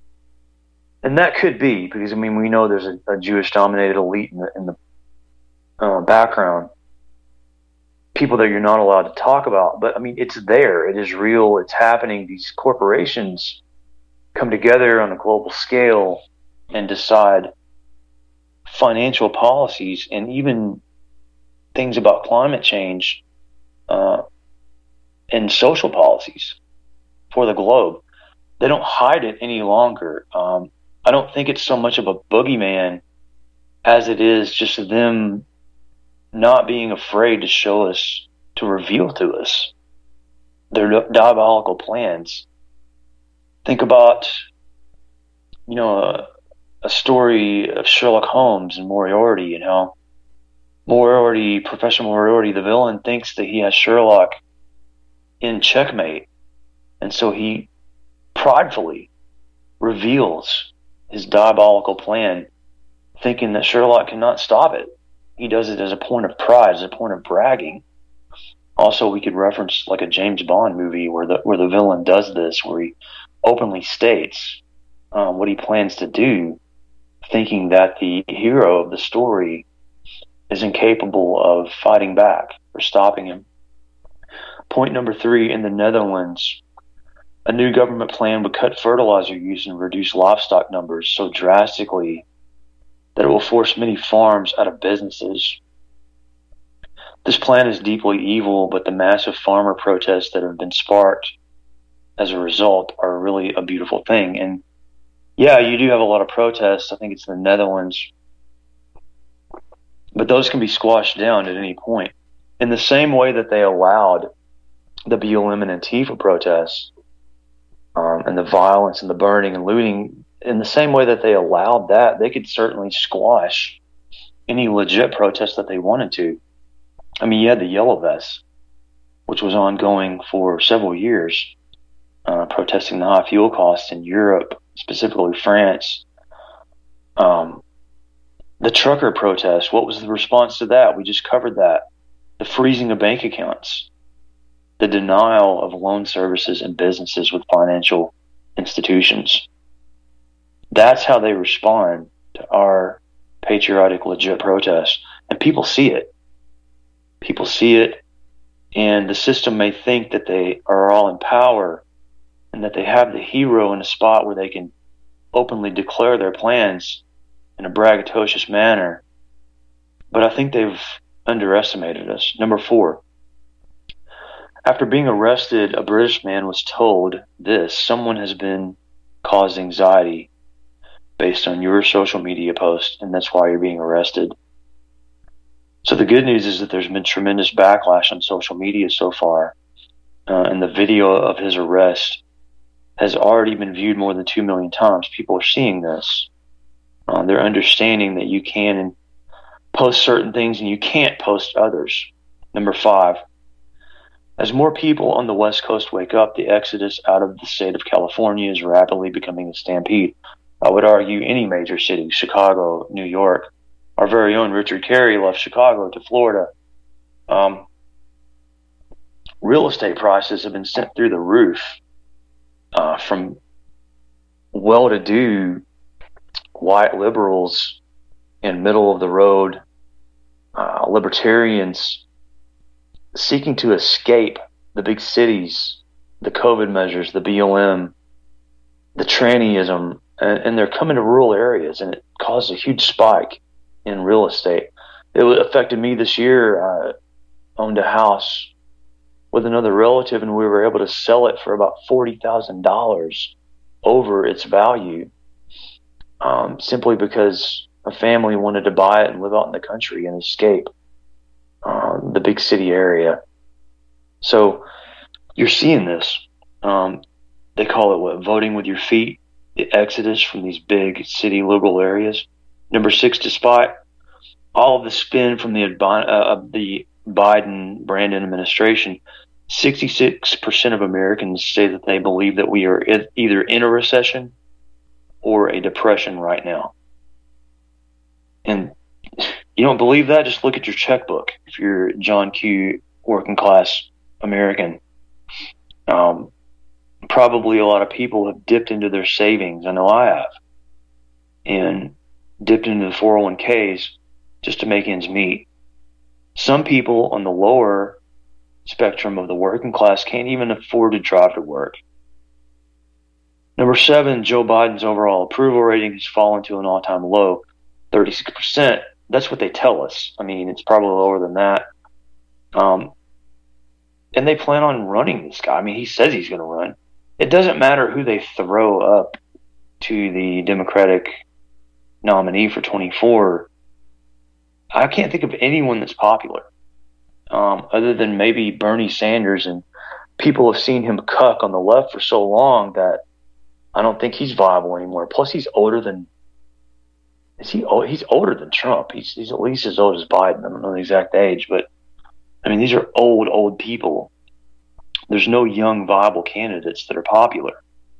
And that could be, because, I mean, we know there's a, a Jewish-dominated elite in the, in the uh, background. People that you're not allowed to talk about. But, I mean, it's there. It is real. It's happening. These corporations come together on a global scale and decide financial policies and even things about climate change uh, and social policies for the globe. They don't hide it any longer. Um, I don't think it's so much of a boogeyman as it is just them not being afraid to show us, to reveal to us their diabolical plans. Think about, you know, a, a story of Sherlock Holmes and Moriarty, and how Moriarty, Professor Moriarty, the villain, thinks that he has Sherlock in checkmate, and so he pridefully reveals his diabolical plan, thinking that Sherlock cannot stop it. He does it as a point of pride, as a point of bragging. Also, we could reference like a James Bond movie where the where the villain does this, where he openly states um, what he plans to do, thinking that the hero of the story is incapable of fighting back or stopping him. Point number three, in the Netherlands, a new government plan would cut fertilizer use and reduce livestock numbers so drastically that it will force many farms out of businesses. This plan is deeply evil, but the massive farmer protests that have been sparked as a result are really a beautiful thing. And yeah, you do have a lot of protests. I think it's the Netherlands. But those can be squashed down at any point. In the same way that they allowed the B L M and Antifa protests, um, and the violence and the burning and looting, in the same way that they allowed that, they could certainly squash any legit protest that they wanted to. I mean, you had the Yellow Vests, which was ongoing for several years, uh, protesting the high fuel costs in Europe, specifically France. Um, the trucker protest, what was the response to that? We just covered that. The freezing of bank accounts, the denial of loan services and businesses with financial institutions. That's how they respond to our patriotic, legit protests. And people see it. People see it, and the system may think that they are all in power and that they have the hero in a spot where they can openly declare their plans in a braggadocious manner. But I think they've underestimated us. Number four, after being arrested, a British man was told this: someone has been caused anxiety based on your social media post, and that's why you're being arrested. So the good news is that there's been tremendous backlash on social media so far, uh, and the video of his arrest has already been viewed more than two million times. People are seeing this. Uh, they're understanding that you can post certain things and you can't post others. Number five, as more people on the West Coast wake up, the exodus out of the state of California is rapidly becoming a stampede. I would argue any major city, Chicago, New York. Our very own Richard Carey left Chicago to Florida. Um, real estate prices have been sent through the roof, uh, from well-to-do white liberals and middle-of-the-road uh, libertarians seeking to escape the big cities, the COVID measures, the B L M, the trannyism, and, and they're coming to rural areas, and it caused a huge spike in real estate. It affected me this year. I owned a house with another relative, and we were able to sell it for about forty thousand dollars over its value, um, simply because a family wanted to buy it and live out in the country and escape um, the big city area. So you're seeing this. Um, they call it what? Voting with your feet, the exodus from these big city liberal areas. Number six, despite all of the spin from the, uh, the Biden-Brandon administration, sixty-six percent of Americans say that they believe that we are either in a recession or a depression right now. And you don't believe that? Just look at your checkbook if you're John Q. working class American. Um, probably a lot of people have dipped into their savings. I know I have. And dipped into the four oh one k's just to make ends meet. Some people on the lower spectrum of the working class can't even afford to drive to work. Number seven, Joe Biden's overall approval rating has fallen to an all-time low, thirty-six percent. That's what they tell us. I mean, it's probably lower than that. Um, and they plan on running this guy. I mean, he says he's going to run. It doesn't matter who they throw up to the Democratic nominee for twenty-four. I can't think of anyone that's popular, um, other than maybe Bernie Sanders, and people have seen him cuck on the left for so long that I don't think he's viable anymore. Plus, he's older than is he? He's older than Trump. He's he's at least as old as Biden. I don't know the exact age, but I mean, these are old, old people. There's no young, viable candidates that are popular.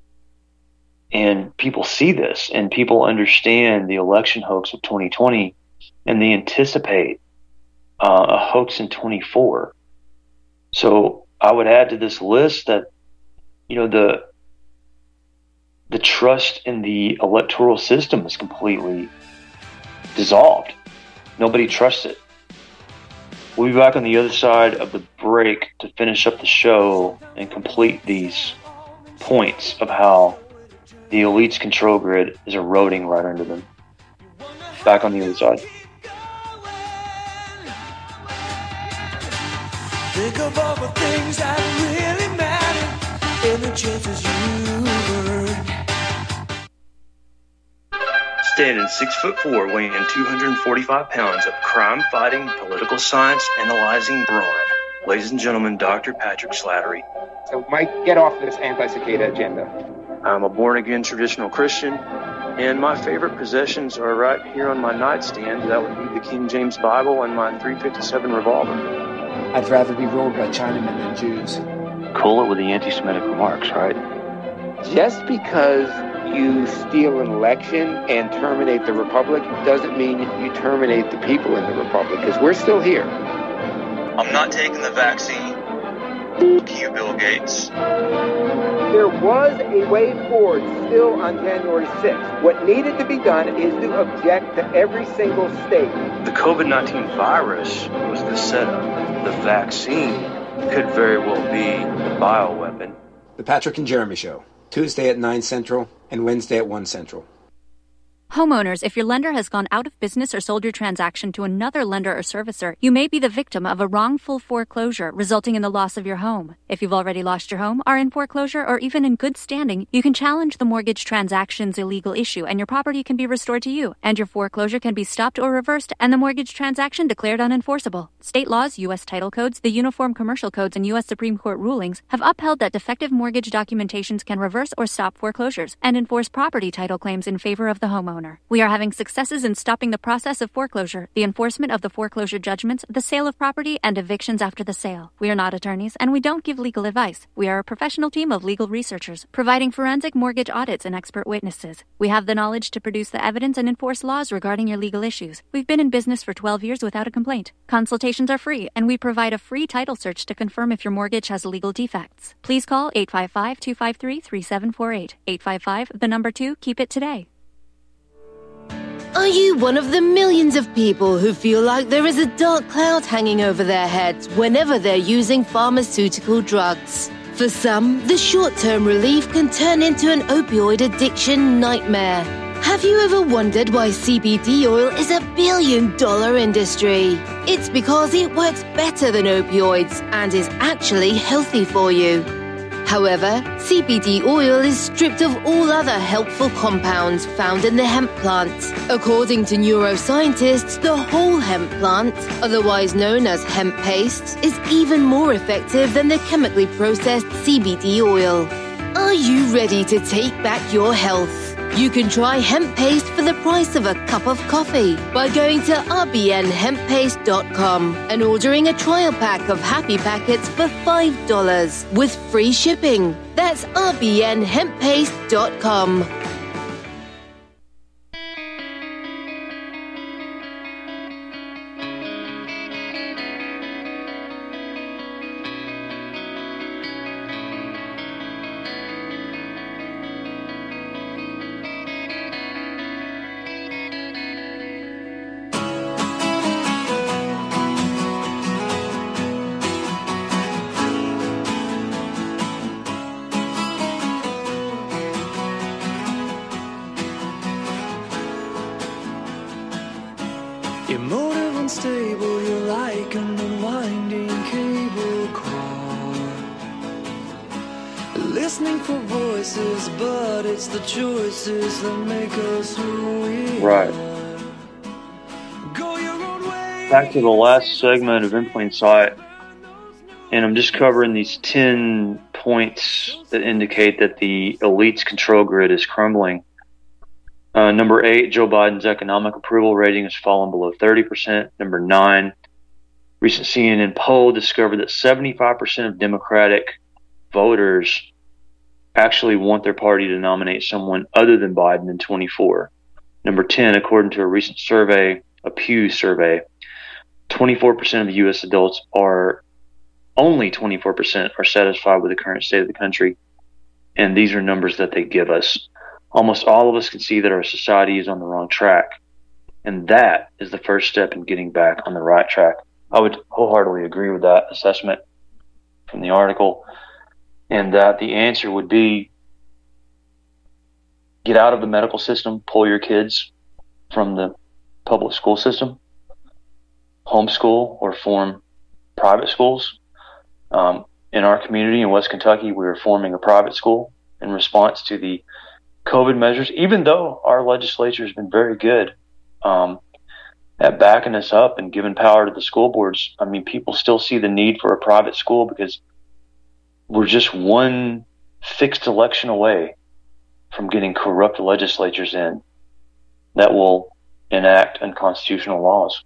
And people see this, and people understand the election hoax of twenty twenty, and they anticipate uh, a hoax in twenty-four. So I would add to this list that, you know, the the trust in the electoral system is completely dissolved. Nobody trusts it. We'll be back on the other side of the break to finish up the show and complete these points of how the elite's control grid is eroding right under them. Back on the other side. Think of all the things that really matter and the chances you earn. Standing six foot four, weighing two hundred forty-five pounds of crime-fighting, political science analyzing brawn. Ladies and gentlemen, Doctor Patrick Slattery. So, Mike, get off this anti-cicada agenda. I'm a born-again traditional Christian, and my favorite possessions are right here on my nightstand. That would be the King James Bible and my three fifty-seven revolver. I'd rather be ruled by Chinamen than Jews. Cool it with the anti-Semitic remarks, right? Just because you steal an election and terminate the republic doesn't mean you terminate the people in the republic, because we're still here. I'm not taking the vaccine. Fuck you, Bill Gates. There was a way forward still on January sixth. What needed to be done is to object to every single state. The COVID nineteen virus was the setup. The vaccine could very well be the bioweapon. The Patrick and Jeremy Show, Tuesday at nine Central and Wednesday at one Central. Homeowners, if your lender has gone out of business or sold your transaction to another lender or servicer, you may be the victim of a wrongful foreclosure resulting in the loss of your home. If you've already lost your home, are in foreclosure, or even in good standing, you can challenge the mortgage transaction's illegal issue and your property can be restored to you, and your foreclosure can be stopped or reversed and the mortgage transaction declared unenforceable. State laws, U S title codes, the Uniform Commercial Codes, and U S Supreme Court rulings have upheld that defective mortgage documentations can reverse or stop foreclosures and enforce property title claims in favor of the homeowner. We are having successes in stopping the process of foreclosure, the enforcement of the foreclosure judgments, the sale of property, and evictions after the sale. We are not attorneys, and we don't give legal advice. We are a professional team of legal researchers, providing forensic mortgage audits and expert witnesses. We have the knowledge to produce the evidence and enforce laws regarding your legal issues. We've been in business for twelve years without a complaint. Consultations are free, and we provide a free title search to confirm if your mortgage has legal defects. Please call eight five five, two five three, three seven four eight. eight five five, the number two, keep it today. Are you one of the millions of people who feel like there is a dark cloud hanging over their heads whenever they're using pharmaceutical drugs? For some, the short-term relief can turn into an opioid addiction nightmare. Have you ever wondered why C B D oil is a billion-dollar industry? It's because it works better than opioids and is actually healthy for you. However, C B D oil is stripped of all other helpful compounds found in the hemp plant. According to neuroscientists, the whole hemp plant, otherwise known as hemp paste, is even more effective than the chemically processed C B D oil. Are you ready to take back your health? You can try hemp paste for the price of a cup of coffee by going to r b n hemp paste dot com and ordering a trial pack of Happy Packets for five dollars with free shipping. That's r b n hemp paste dot com. Emotive, unstable, you're like an unwinding cable car. Listening for voices, but it's the choices that make us who we Right. Back to the last segment of In Plain Sight, and I'm just covering these ten points that indicate that the elite's control grid is crumbling. Uh, number eight, Joe Biden's economic approval rating has fallen below thirty percent. Number nine, recent C N N poll discovered that seventy-five percent of Democratic voters actually want their party to nominate someone other than Biden in twenty-four. Number ten, according to a recent survey, a Pew survey, twenty-four percent of U S adults are only twenty-four percent are satisfied with the current state of the country. And these are numbers that they give us. Almost all of us can see that our society is on the wrong track. And that is the first step in getting back on the right track. I would wholeheartedly agree with that assessment from the article. And that the answer would be get out of the medical system, pull your kids from the public school system, homeschool or form private schools. Um, in our community in West Kentucky, we are forming a private school in response to the COVID measures, even though our legislature has been very good um, at backing us up and giving power to the school boards. I mean, people still see the need for a private school because we're just one fixed election away from getting corrupt legislatures in that will enact unconstitutional laws.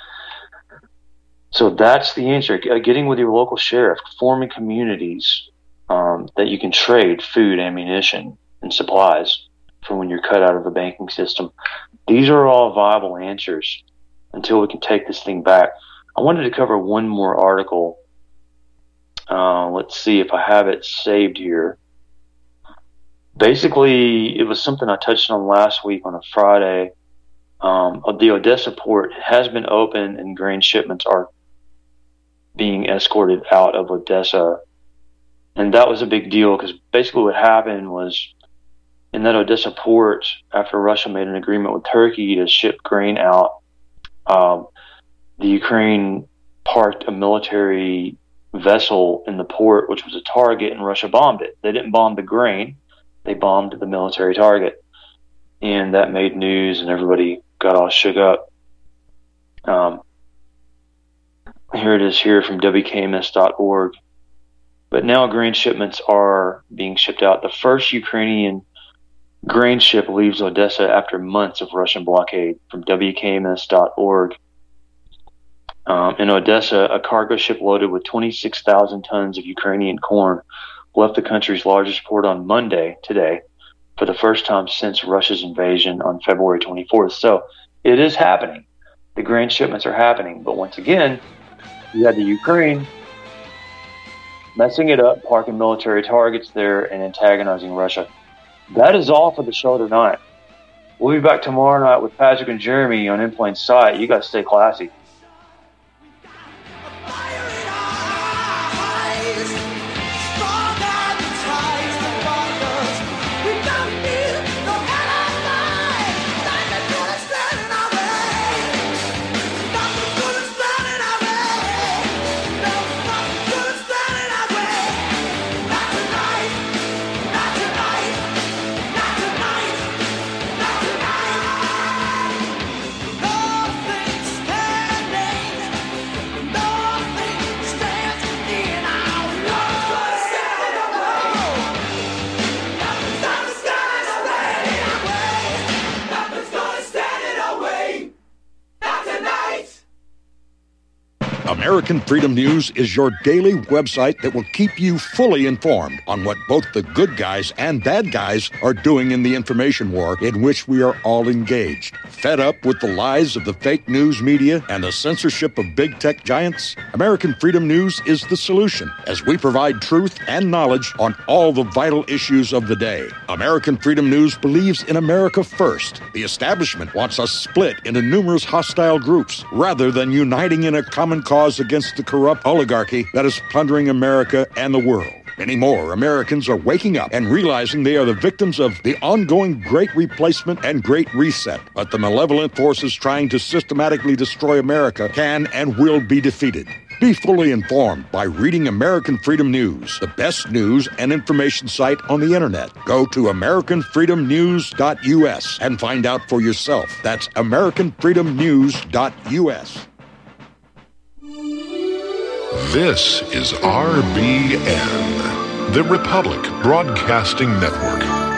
So that's the answer. Getting with your local sheriff, forming communities um, that you can trade food, ammunition, and supplies for when you're cut out of the banking system. These are all viable answers until we can take this thing back. I wanted to cover one more article. Uh, let's see if I have it saved here. Basically, it was something I touched on last week on a Friday. Um, the Odessa port has been open and grain shipments are being escorted out of Odessa. And that was a big deal because basically what happened was in that Odessa port, after Russia made an agreement with Turkey to ship grain out, um, the Ukraine parked a military vessel in the port, which was a target, and Russia bombed it. They didn't bomb the grain. They bombed the military target. And that made news and everybody got all shook up. Um, here it is here from W K M S dot org. But now grain shipments are being shipped out. The first Ukrainian grain ship leaves Odessa after months of Russian blockade, from W K M S dot org. Um, in Odessa, a cargo ship loaded with twenty-six thousand tons of Ukrainian corn left the country's largest port on Monday, today, for the first time since Russia's invasion on February twenty-fourth. So it is happening. The grain shipments are happening. But once again, you had the Ukraine messing it up, parking military targets there, and antagonizing Russia. That is all for the show tonight. We'll be back tomorrow night with Patrick and Jeremy on In Plain Sight. You guys stay classy. American Freedom News is your daily website that will keep you fully informed on what both the good guys and bad guys are doing in the information war in which we are all engaged. Fed up with the lies of the fake news media and the censorship of big tech giants? American Freedom News is the solution, as we provide truth and knowledge on all the vital issues of the day. American Freedom News believes in America first. The establishment wants us split into numerous hostile groups rather than uniting in a common cause against the corrupt oligarchy that is plundering America and the world. Many more Americans are waking up and realizing they are the victims of the ongoing Great Replacement and Great Reset. But the malevolent forces trying to systematically destroy America can and will be defeated. Be fully informed by reading American Freedom News, the best news and information site on the internet. Go to American Freedom News dot U S and find out for yourself. That's American Freedom News dot U S. This is R B N, the Republic Broadcasting Network.